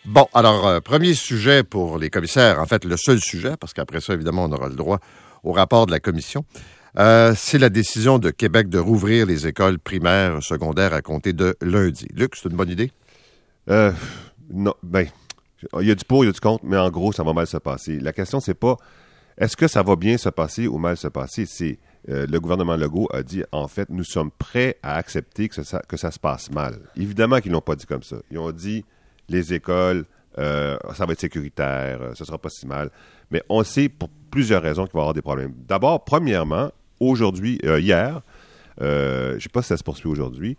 Bon, alors, premier sujet pour les commissaires, en fait, le seul sujet, parce qu'après ça, évidemment, on aura le droit au rapport de la commission, c'est la décision de Québec de rouvrir les écoles primaires, secondaires à compter de lundi. Luc, c'est une bonne idée? Non, il y a du pour, il y a du contre, mais en gros, ça va mal se passer. La question, c'est pas est-ce que ça va bien se passer ou mal se passer? C'est le gouvernement Legault a dit, en fait, nous sommes prêts à accepter que ça se passe mal. Évidemment qu'ils l'ont pas dit comme ça. Ils ont dit, les écoles, ça va être sécuritaire, ce sera pas si mal. Mais on sait pour plusieurs raisons qu'il va y avoir des problèmes. D'abord, premièrement, hier, je ne sais pas si ça se poursuit aujourd'hui,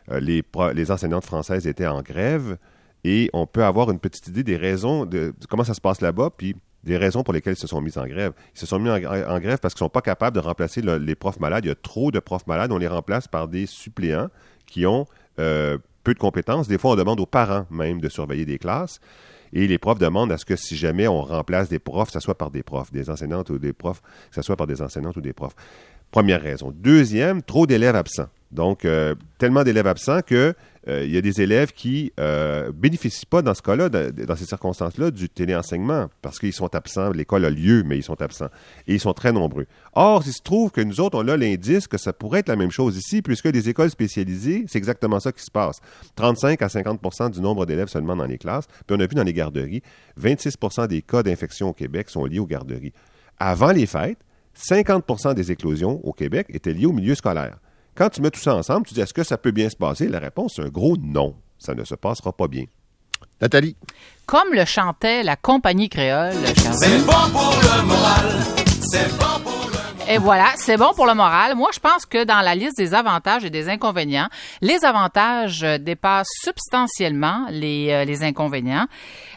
les enseignantes françaises étaient en grève et on peut avoir une petite idée des raisons de comment ça se passe là-bas, puis des raisons pour lesquelles ils se sont mis en grève. Ils se sont mis en grève parce qu'ils ne sont pas capables de remplacer les profs malades. Il y a trop de profs malades. On les remplace par des suppléants qui ont peu de compétences. Des fois, on demande aux parents même de surveiller des classes. Et les profs demandent à ce que si jamais on remplace des profs, ça soit par des profs, des enseignantes ou des profs, que ça soit par des enseignantes ou des profs. Première raison. Deuxième, trop d'élèves absents. Donc, tellement d'élèves absents que il y a des élèves qui bénéficient pas dans ce cas-là, dans ces circonstances-là, du téléenseignement parce qu'ils sont absents. L'école a lieu, mais ils sont absents. Et ils sont très nombreux. Or, il se trouve que nous autres, on a l'indice que ça pourrait être la même chose ici, puisque les écoles spécialisées, c'est exactement ça qui se passe. 35 à 50 % du nombre d'élèves seulement dans les classes. Puis on a vu dans les garderies, 26 % des cas d'infection au Québec sont liés aux garderies. Avant les fêtes, 50 % des éclosions au Québec étaient liées au milieu scolaire. Quand tu mets tout ça ensemble, tu dis, est-ce que ça peut bien se passer? La réponse, c'est un gros non. Ça ne se passera pas bien. Nathalie? Comme le chantait la compagnie créole. C'est bon pour le moral. C'est bon pour le moral. Et voilà, c'est bon pour le moral. Moi, je pense que dans la liste des avantages et des inconvénients, les avantages dépassent substantiellement les inconvénients.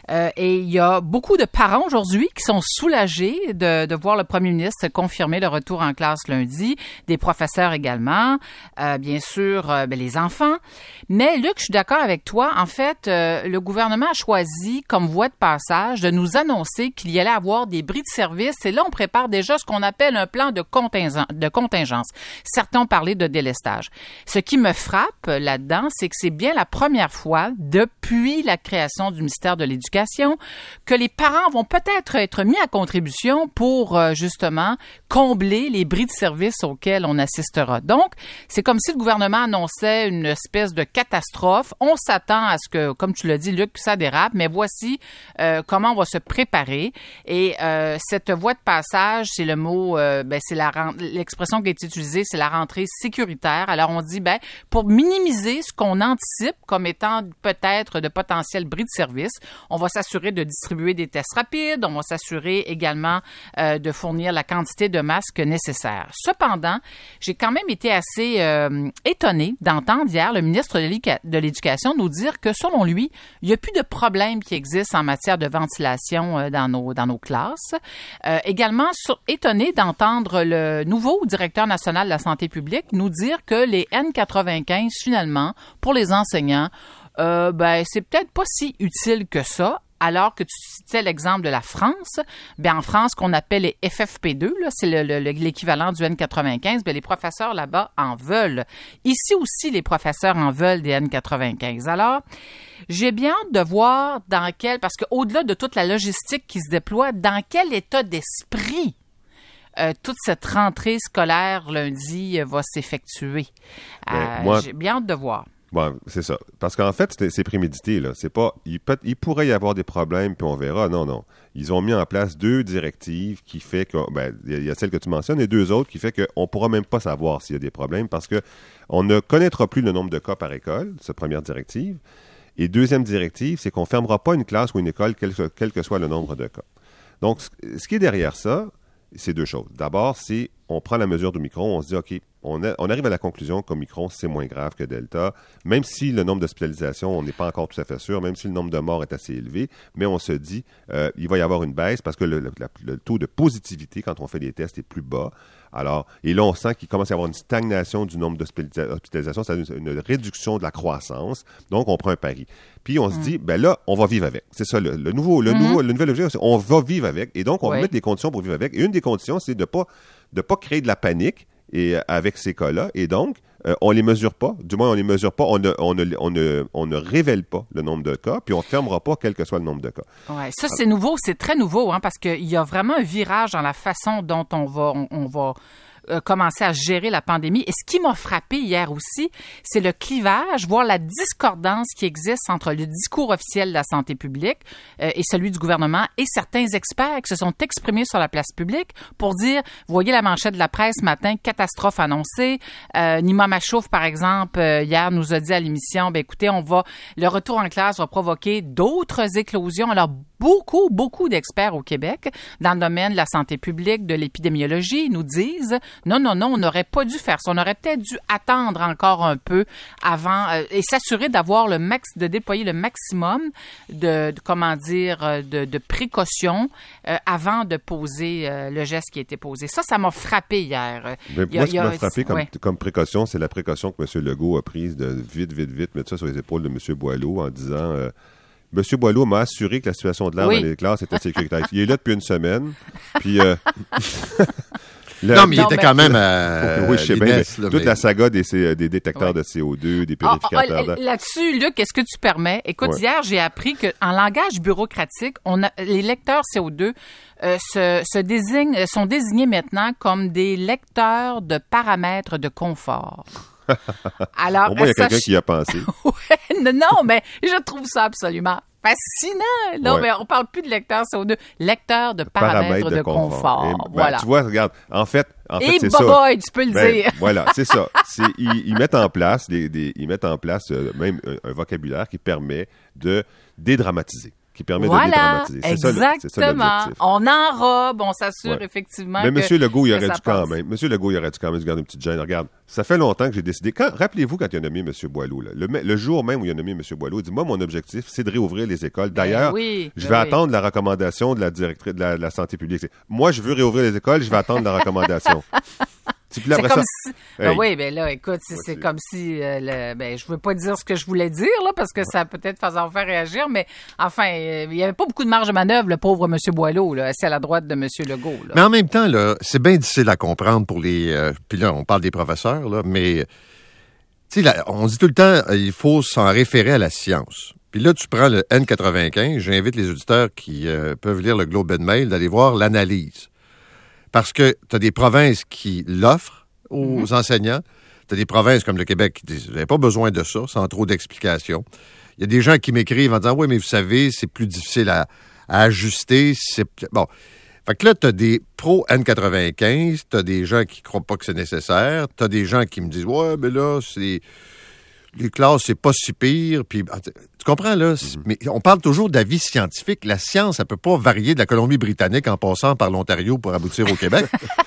Et il y a beaucoup de parents aujourd'hui qui sont soulagés de voir le premier ministre confirmer le retour en classe lundi, des professeurs également, bien sûr, les enfants. Mais Luc, je suis d'accord avec toi. En fait, le gouvernement a choisi comme voie de passage de nous annoncer qu'il y allait avoir des bris de service. Et là, on prépare déjà ce qu'on appelle un plan de contingence. Certains ont parlé de délestage. Ce qui me frappe là-dedans, c'est que c'est bien la première fois depuis la création du ministère de l'Éducation que les parents vont peut-être être mis à contribution pour justement combler les bris de service auxquels on assistera. Donc, c'est comme si le gouvernement annonçait une espèce de catastrophe. On s'attend à ce que, comme tu l'as dit, Luc, ça dérape, mais voici comment on va se préparer. Et cette voie de passage, c'est le mot, c'est l'expression qui est utilisée, c'est la rentrée sécuritaire. Alors, on dit, pour minimiser ce qu'on anticipe comme étant peut-être de potentiels bris de service, on va s'assurer de distribuer des tests rapides, on va s'assurer également de fournir la quantité de masques nécessaires. Cependant, j'ai quand même été assez étonnée d'entendre hier le ministre de l'Éducation nous dire que, selon lui, il n'y a plus de problème qui existe en matière de ventilation dans nos classes. Également, étonnée d'entendre le nouveau directeur national de la santé publique nous dire que les N95, finalement, pour les enseignants, c'est peut-être pas si utile que ça. Alors que tu citais l'exemple de la France, en France, qu'on appelle les FFP2, là, c'est l'équivalent du N95, les professeurs là-bas en veulent. Ici aussi, les professeurs en veulent des N95. Alors, j'ai bien hâte de voir parce qu'au-delà de toute la logistique qui se déploie, dans quel état d'esprit toute cette rentrée scolaire lundi va s'effectuer. J'ai bien hâte de voir. Bon, c'est ça. Parce qu'en fait, c'est prémédité, là. C'est pas, il pourrait y avoir des problèmes, puis on verra. Non. Ils ont mis en place 2 directives qui fait que, il y a celle que tu mentionnes et 2 autres qui fait qu'on ne pourra même pas savoir s'il y a des problèmes parce que on ne connaîtra plus le nombre de cas par école, cette première directive. Et deuxième directive, c'est qu'on ne fermera pas une classe ou une école, quel que soit le nombre de cas. Donc, ce qui est derrière ça, c'est 2 choses. D'abord, c'est on prend la mesure d'Omicron, on se dit, OK, on arrive à la conclusion qu'Omicron, c'est moins grave que Delta, même si le nombre d'hospitalisations, on n'est pas encore tout à fait sûr, même si le nombre de morts est assez élevé, mais on se dit, il va y avoir une baisse parce que le taux de positivité, quand on fait les tests, est plus bas. Alors, et là, on sent qu'il commence à y avoir une stagnation du nombre d'hospitalisations, c'est-à-dire une réduction de la croissance. Donc, on prend un pari. Puis, on se dit, là, on va vivre avec. C'est ça, le nouvel objet, c'est on va vivre avec. Et donc, on va mettre des conditions pour vivre avec. Et une des conditions, c'est de pas créer de la panique avec ces cas-là. Et donc, on les mesure pas. Du moins, on les mesure pas. On ne révèle pas le nombre de cas, puis on fermera pas quel que soit le nombre de cas. Ouais, ça, c'est nouveau. C'est très nouveau, hein, parce qu'il y a vraiment un virage dans la façon dont on va commencer à gérer la pandémie. Et ce qui m'a frappé hier aussi, c'est le clivage, voire la discordance qui existe entre le discours officiel de la santé publique et celui du gouvernement et certains experts qui se sont exprimés sur la place publique pour dire, voyez la manchette de la presse ce matin, catastrophe annoncée. Nima Machouf, par exemple, hier nous a dit à l'émission, écoutez, le retour en classe va provoquer d'autres éclosions. Alors, beaucoup d'experts au Québec dans le domaine de la santé publique, de l'épidémiologie, nous disent non, on n'aurait pas dû faire ça. On aurait peut-être dû attendre encore un peu avant et s'assurer d'avoir de déployer le maximum de précautions avant de poser le geste qui a été posé. Ça m'a frappé hier. Mais moi, ce qui m'a frappé comme précaution, c'est la précaution que M. Legault a prise de vite, mettre ça sur les épaules de M. Boileau en disant... M. Boileau m'a assuré que la situation de l'air dans les classes était sécuritaire. Il est là depuis une semaine. Puis, non, mais il était quand même oui, je sais bien, mais toute la saga des détecteurs de CO2, des purificateurs. Là-dessus, Luc, est-ce que tu permets? Écoute, hier, j'ai appris qu'en langage bureaucratique, les lecteurs CO2 sont désignés maintenant comme des lecteurs de paramètres de confort. Alors, au moins, il y a quelqu'un qui y a pensé. Non, mais je trouve ça absolument fascinant. Non, mais on parle plus de lecteur CO2, lecteur de paramètres de confort. Voilà. Tu vois, regarde, en fait, c'est ça. Boy, tu peux le dire. Voilà, c'est ça. Ils mettent en place même un vocabulaire qui permet de dédramatiser. Qui permet de dédramatiser. Exactement. C'est ça l'objectif. On enrobe, on s'assure effectivement mais M. Legault, il aurait dû quand même se garder une petite gêne. Regarde, ça fait longtemps que j'ai décidé. Rappelez-vous quand il a nommé M. Boileau, là, le jour même où il a nommé M. Boileau, il dit, moi, mon objectif, c'est de réouvrir les écoles. D'ailleurs, je vais attendre la recommandation de la directrice de la santé publique. Moi, je veux réouvrir les écoles, je vais attendre la recommandation. C'est comme si... oui, ben là, écoute, c'est comme si... je veux pas dire ce que je voulais dire, là, parce que ça peut-être faire réagir, mais enfin, il y avait pas beaucoup de marge de manœuvre, le pauvre M. Boileau, là, assis à la droite de M. Legault. Là. Mais en même temps, là, c'est bien difficile à comprendre pour les... puis là, on parle des professeurs, là, mais... Tu sais, on dit tout le temps, il faut s'en référer à la science. Puis là, tu prends le N95, j'invite les auditeurs qui peuvent lire le Globe and Mail d'aller voir l'analyse. Parce que tu as des provinces qui l'offrent aux enseignants. Tu as des provinces comme le Québec qui disent « Vous n'avez pas besoin de ça, sans trop d'explications. » Il y a des gens qui m'écrivent en disant « Oui, mais vous savez, c'est plus difficile à ajuster. » Bon. Fait que là, tu as des pro-N95, tu as des gens qui ne croient pas que c'est nécessaire, tu as des gens qui me disent « Ouais, mais là, les classes, c'est pas si pire. » Puis, tu comprends, là? Mais on parle toujours d'avis scientifique. La science, elle peut pas varier de la Colombie-Britannique en passant par l'Ontario pour aboutir au Québec.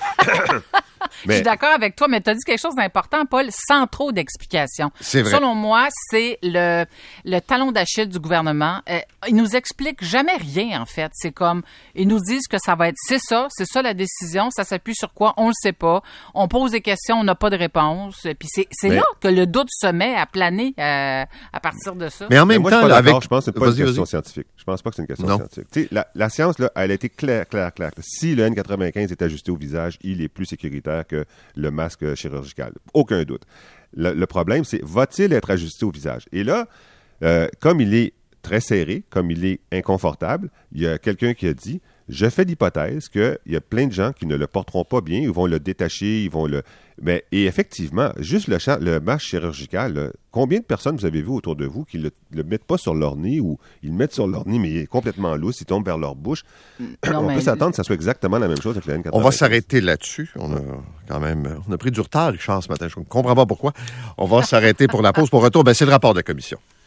Je suis d'accord avec toi, mais tu as dit quelque chose d'important, Paul, sans trop d'explications. C'est vrai. Selon moi, c'est le talon d'Achille du gouvernement. Ils nous expliquent jamais rien, en fait. C'est comme, ils nous disent que ça va être, c'est ça la décision, ça s'appuie sur quoi, on le sait pas. On pose des questions, on n'a pas de réponse. Puis c'est là que le doute se met à planer à partir de ça. Mais en même temps, je pense que c'est pas une question scientifique. Je pense pas que c'est une question scientifique. Tu sais, la science, là, elle a été claire. Si le N95 est ajusté au visage, il est plus sécuritaire que le masque chirurgical. Aucun doute. Le problème, c'est, va-t-il être ajusté au visage? Et là, comme il est très serré, comme il est inconfortable, il y a quelqu'un qui a dit, je fais l'hypothèse qu'il y a plein de gens qui ne le porteront pas bien, ils vont le détacher, et effectivement, juste le masque chirurgical, là, combien de personnes vous avez vu autour de vous qui le mettent pas sur leur nez ou ils le mettent sur leur nez, mais il est complètement lousse, il tombe vers leur bouche. On peut s'attendre que ça soit exactement la même chose avec le N95. On va s'arrêter là-dessus. On a pris du retard, Richard, ce matin. Je ne comprends pas pourquoi. On va s'arrêter pour la pause. Pour retour, c'est le rapport de commission.